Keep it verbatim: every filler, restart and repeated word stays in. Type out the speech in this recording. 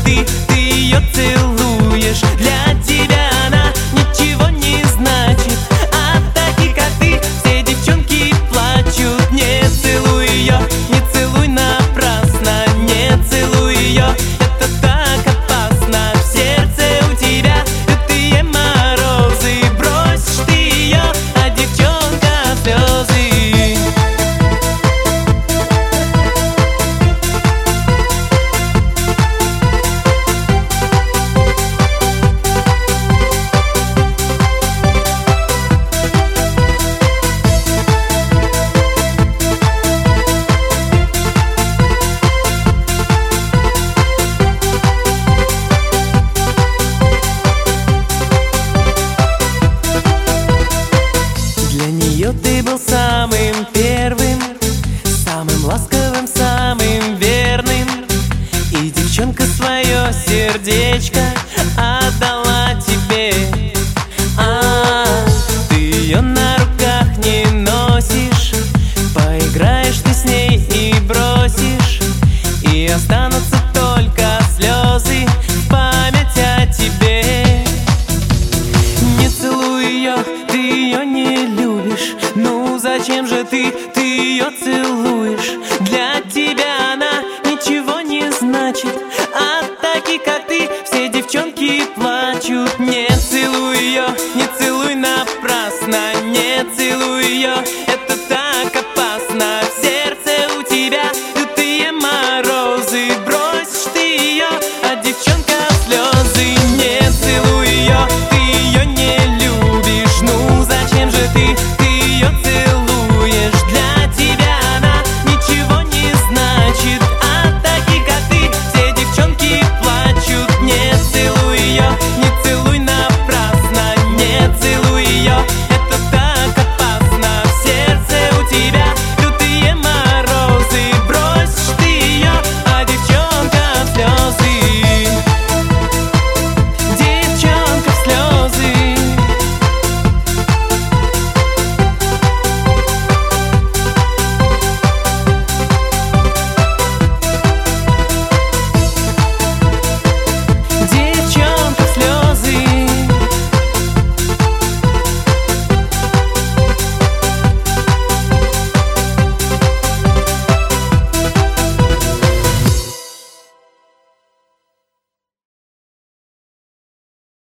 ты, ты ее целуешь. Для тебя она ничего не значит, а такие, как ты, все девчонки плачут. Не целуй ее, не целуй напрасно, не целуй ее, это так опасно. В сердце у тебя лютые морозы, бросишь ты ее, а девчонка слезы. Для нее ты был самым первым, самым ласковым, самым верным. И девчонка свое сердечко отдала тебе. А ты ее на руках не носишь, поиграешь ты с ней и бросишь, и останешься